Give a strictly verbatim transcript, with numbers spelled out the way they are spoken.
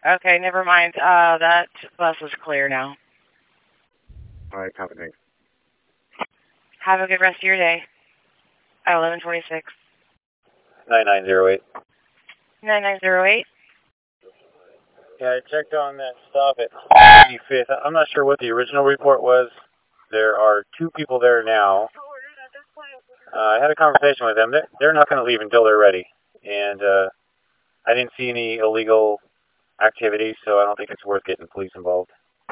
Okay, never mind. Uh, that bus is clear now. All right, copy. Thanks. Have a good rest of your day. eleven twenty-six. nine nine zero eight. nine nine zero eight. Yeah, I checked on that stop at eighty-fifth. I'm not sure what the original report was. There are two people there now. Uh, I had a conversation with them. They're, they're not going to leave until they're ready. And uh, I didn't see any illegal activity, so I don't think it's worth getting police involved.